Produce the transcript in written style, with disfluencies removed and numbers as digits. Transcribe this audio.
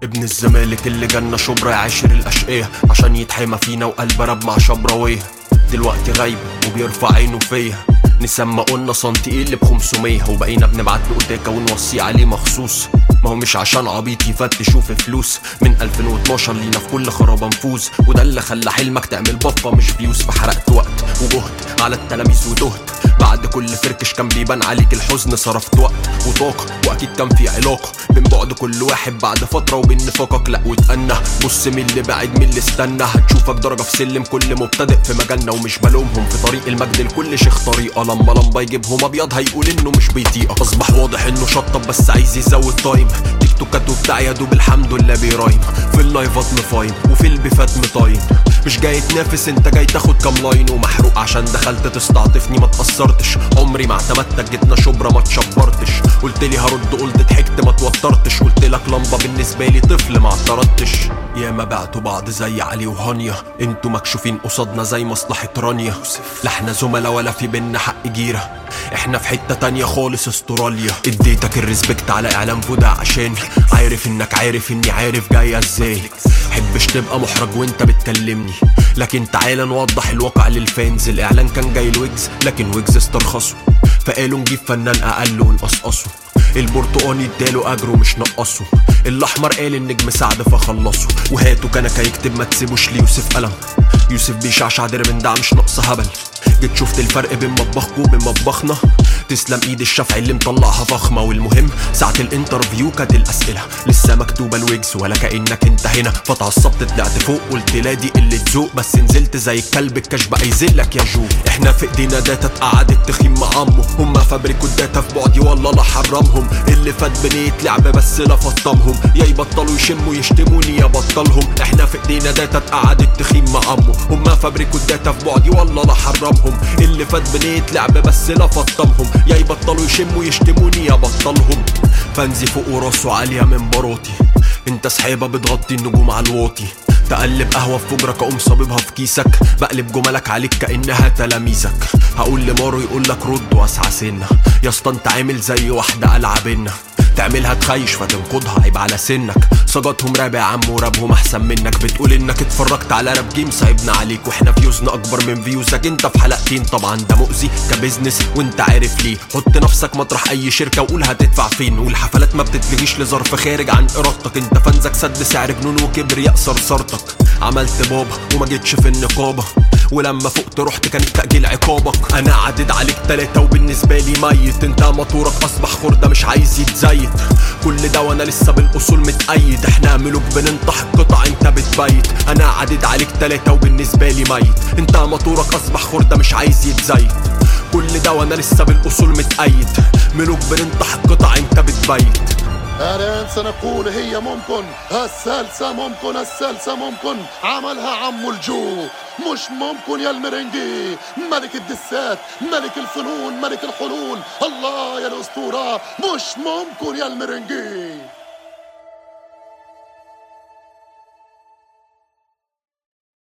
ابن الزمالك اللي جالنا شبرا يعاشر الاشقية عشان يتحمى فينا وقلب راب مع شبراويه. دلوقتي غايب وبيرفع عينه فيا، نسمى قلنا سنتيقل ب500 وبقينا بنبعت له اوتاكا ونوصي عليه مخصوص. ما هو مش عشان عبيط يفتشوا في فلوس، من 2012 لينا في كل خرابة نفوز، وده اللي خلى حلمك تعمل بفة مش فيوز. فحرقت وقت وجهد على التلاميذ ودهت، بعد كل فركش كان بيبان عليك الحزن. صرفت وقت وطاقة واكيد كان في علاقة بين بعد كل واحد بعد فترة وبين نفاقك. لا واتأنى بص مين اللي بعد مين اللي استنى، هتشوفك درجة في سلم كل مبتدئ في مجالنا. ومش بلومهم في طريق المجد لكل شيخ طريقة، لما يجيبهم ابيض هيقول انه مش بيطيقك. اصبح واضح انه شطب بس عايز يزود تايم، تيك توكات وبتاع يا دوب الحمد لله بيرايم. في اللايفات مفايم وفي البيفات مطاين، مش جاي تنافس انت جاي تاخد كام لاين. ومحروق عشان دخلت تستعطفني ما تأثرتش، عمري ما اعتمدتك جيتنا شبرا ما تشبرتش. قلتلي هرد قلت ضحكت ما توترتش، قلتلك لمبة بالنسبة لي طفل ما اعترضتش. يا ما بعتوا بعض زي علي وهانيا، انتوا مكشوفين قصادنا زي مصلحة رانيا. لا احنا زملا ولا في بينا حق جيرة، احنا في حتة تانية خالص استراليا. اديتك الريسبكت على اعلام فودا عشان عارف انك عارف اني عارف جاية ازاي. حبش تبقى محرج وانت بتكلمني، لكن تعالى نوضح الواقع للفانز. الاعلان كان جاي لويجز لكن ويجز استرخصه، فقالوا نجيب فنان اقل ونقصقصه. البرتقاني اداله اجره مش نقصه، الاحمر قال النجم سعد فخلصه. وهاتوا كنكه يكتب ما تسيبوش ليوسف قلم، يوسف بيشعشع درب من ده مش ناقصه هبل. جيت شفت الفرق بين مطبخكوا وبين مطبخنا، تسلم ايد الشافعي اللي مطلعها فخمه. والمهم ساعه الانترفيو كانت الاسئله لسه مكتوبه الويجز ولا كانك انت هنا. فتعصبت طلعت فوق قلت لا دي قله ذوق، بس نزلت زي الكلب الكاش بقى يذلك يا جو. احنا في ايدينا داتا اتقعدت تخيم مع عمه، هما فابريكوا الداتا في بعدي والله لا حرمهم. اللي فات بنية لعب بس لا فطمهم، يا يبطلوا يشموا يشتموني يا بطلهم. احنا في ايدينا داتا اتقعدت تخيم مع عمه، هما فابريكوا الداتا في بعدي والله لا حرمهم. اللي فات بنية لعب بس لا فطمهم، يا يبطلوا يشموا يشتموني يا بطلهم. فانزي فوق وراسه عالية من باروتي، انت سحيبة بتغطي النجوم على الواطي. تقلب قهوة في فجرك اقوم صاببها في كيسك، بقلب جملك عليك كأنها تلاميذك. هقول لمارو يقولك رد واسعى سنة، يا اسطى انت عامل زي واحدة ألعابنا، تعملها تخيش فتنقضها عيب على سنك. صجاتهم راب يا عم ورابهم احسن منك، بتقول انك اتفرجت على راب جيم صعبنا عليك، واحنا فيوزنا اكبر من فيوزك انت في حلقتين. طبعا ده مؤذي كبزنس وانت عارف ليه، حط نفسك مطرح اي شركة وقول هتدفع فين. والحفلات ما بتتلغيش لظرف خارج عن ارادتك، انت فانزك سد سعر جنون وكبرياء صرصرتك. عملت بابا وما جيتش في النقابة، ولما فقت رحت كان التأجيل عقابك. انا عدد عليك 3 وبالنسبة لي ميت، انت موتورك اصبح خردة مش عايز يتزيت. كل ده وانا لسه بالاصول متأيد، احنا ملوك بننطح القطع انت بتبيت. انا عدد عليك 3 وبالنسبة لي ميت، انت موتورك اصبح خردة مش عايز يتزيت. كل ده وانا لسه بالاصول متأيد، ملوك بننطح القطع انت بتبيت. الآن سنقول هي ممكن، السلسة ممكن، السلسة ممكن، عملها عمو الجو. مش ممكن يا المرنجي، ملك الدسات، ملك الفنون، ملك الحلول، الله يا الأسطورة. مش ممكن يا المرنجي.